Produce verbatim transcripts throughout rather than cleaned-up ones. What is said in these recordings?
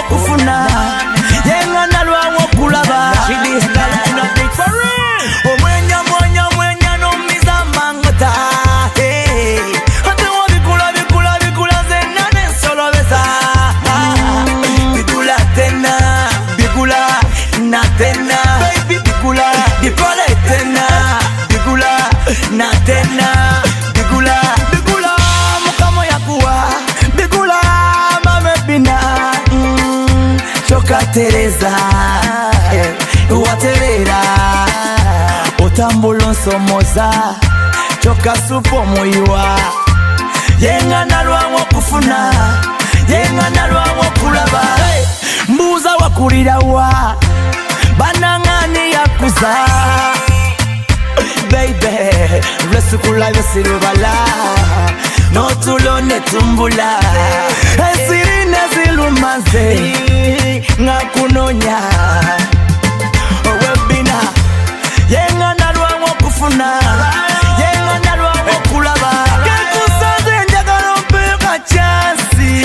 wokufuna yenga nalwawo kulaba omwenya mwenya mwenya nomiza mangota ate wabikula bikula bikula zenna nensolobeza bikula tena bikula na tena bikula bikole tena bikula na tena bikula bikula mukamo yakuwa bikula mamebina mm, choka tereza eh, waterera otambula nsomoza choka supo muyiwa yenga nalwawo kufuna yenga nalwawo kulaba hey, mbuza wakulirawa banangani yakuza baby resukula yosirubala notulo netumbula esirine zilumaze ngakunonya owebina yenga nalwawo kufuna yenga nalwawo kulaba kekusaze njagala mpeka chansi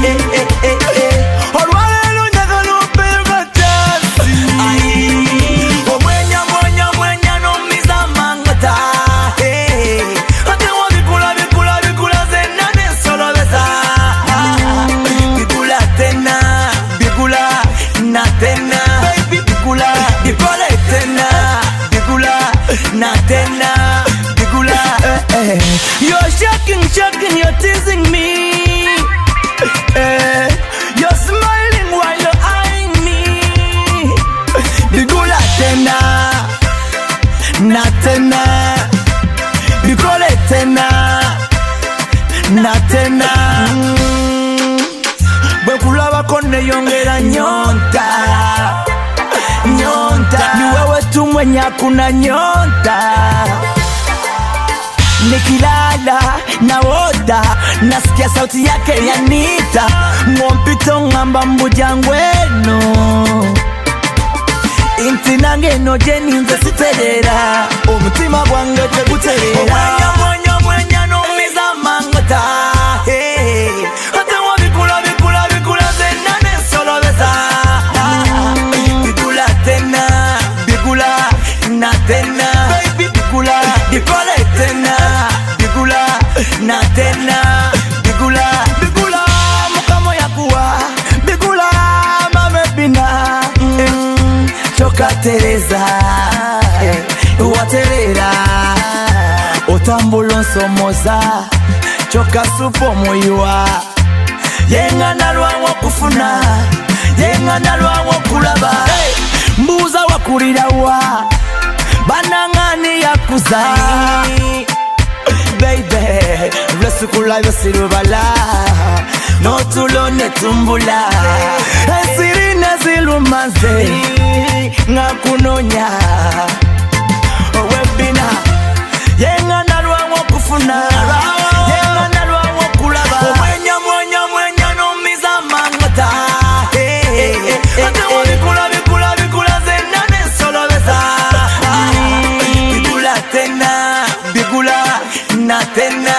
olwalelo njagala mpeka chansi omwenya mwenya mwenya nomiza mangota ate wabikula bikula bikula zenna nensolobeza bikula tena bikula na tena bikula bikole tena bikula na tena bikula eh, eh. You're shaking, shaking, you're teasing me eh, you're smiling while you're eyeing me bikula tena na tena bikole tena na tena mm. Bwekulabako neyongera nyonta nyonta ni wewe tu mwenye hakuna nyonta nikilala naota nasikia sauti yake yanita ngompito ngamba mbujangweno inti nange noje ninze siterera omutima gwange teguterera omwenya mwenya mwenya nomiza mangota hey. Ate wabikula bikula bikula zenna nensolobeza bikula tena bikula na tena bikula bikole tena bikula na tena bikula bikula mukamo yakuwa bikula mamebina mm, choka tereza eh, waterera otambula nsomoza choka supo muyiwa yenga nalwawo kufuna yenga nalwawo kulaba hey, mbuza wakulirawa banangani yakuza baby resukula yosirubala notulo netumbula esirine zilumaze ngakunonya owebina yenga nalwawo kufuna yenga nalwawo kulaba omwenya mwenya mwenya nomiza mangota ate wabikula bikula bikula zenna nensolobeza bikula tena bikula na tena